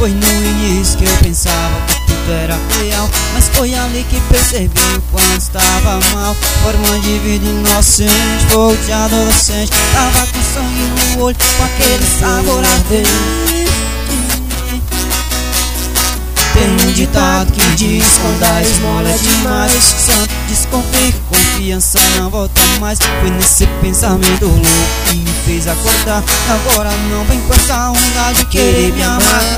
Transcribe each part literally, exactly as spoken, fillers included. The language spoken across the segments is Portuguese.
Foi no início que eu pensava que tudo era real, mas foi ali que percebi o quanto estava mal. Forma de vida inocente, fogo de adolescente. Tava com sangue no olho, com aquele sabor ardente. Tem um ditado que diz: quando a esmola é demais, santo desconfia, confiança não volta mais. Foi nesse pensamento louco que me fez acordar. Agora não vem com essa onda de querer me amar.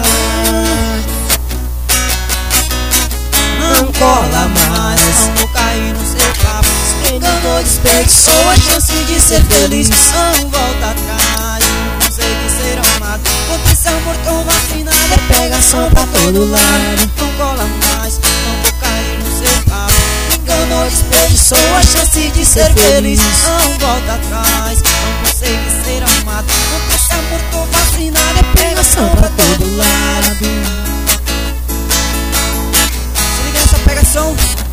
Não cola mais, não vou cair no seu papo. Enganou, desperdiçou a chance de ser feliz. Não volta atrás, não consegui ser amado. Contra esse amor tão vacinado, é pegação pra todo lado. Não cola mais, não vou cair no seu papo. Enganou, desperdiçou a chance de ser feliz. Não volta atrás, não consegui ser amado. Contra esse amor tão vacinado, é pegação pra todo lado. Pegação.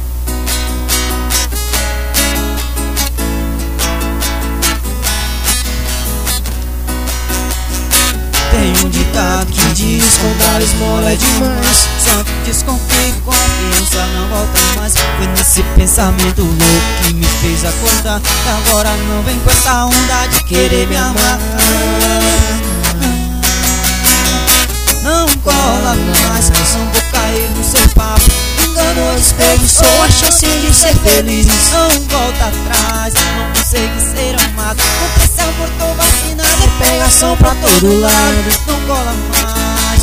Tem um ditado que diz: quando a esmola é demais, santo desconfia, confiança não volta mais. Foi nesse pensamento louco que me fez acordar. E agora não vem com essa onda de querer me amar. Não cola mais, não vou cair no seu papo. Enganou, desperdiçou a chance de ser feliz. Não volta atrás, não consegui ser amado. Contra esse amor tô vacinado, é pegação pra todo lado. Não cola mais.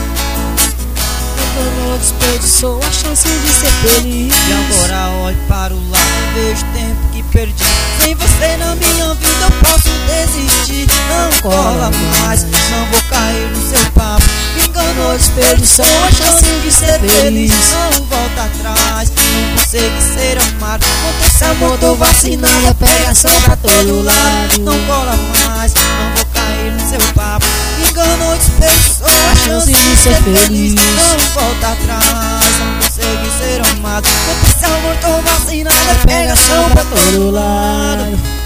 Enganou, desperdiçou a chance de ser feliz. E agora olho para o lado e vejo o tempo que perdi. Sem você na minha vida eu posso desistir. Não cola mais, não vou cair no seu papo. Enganou, desperdiçou a chance de ser feliz. Não volta atrás, não consegui ser amado. Contra esse amor tô vacinado, é pegação pra todo lado. Não cola mais, não vou cair no seu papo. Enganou, desperdiçou a chance de ser feliz. Não volta atrás, não consegui ser amado. Contra esse amor tô vacinado, é pegação pra todo lado.